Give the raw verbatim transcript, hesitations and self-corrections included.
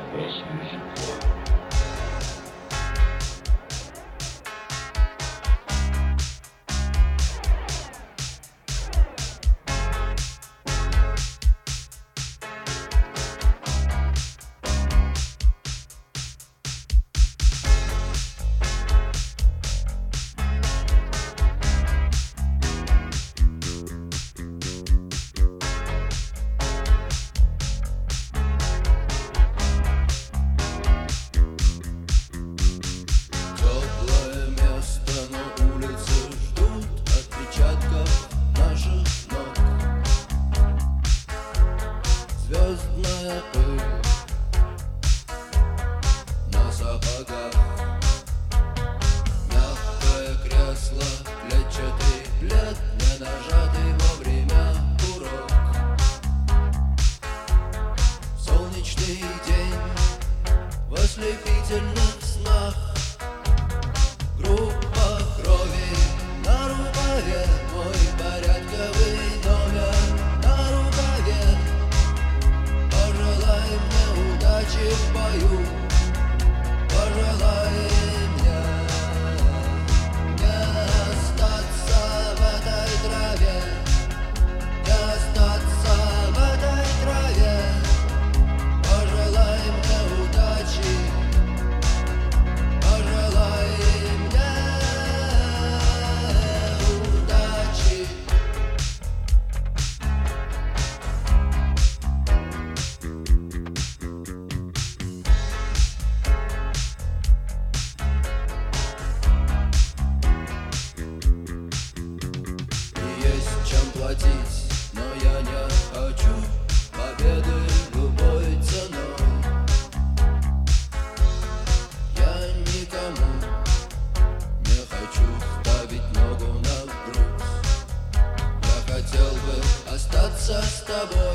вечную жертву. Звездная пыль на сапогах, мягкое кресло, клетчатый плед, не нажатый во время урок. Солнечный день в ослепительных снах, группа крови на рукаве, мой порядковый номер на рукаве. Пожелай мне удачи в бою, пожелай мне не остаться в этой траве, не остаться в этой траве. Пожелай мне удачи, пожелай мне удачи. Чем платить, но я не хочу победы любой ценой. Я никому не хочу ставить ногу на грудь. Я хотел бы остаться с тобой.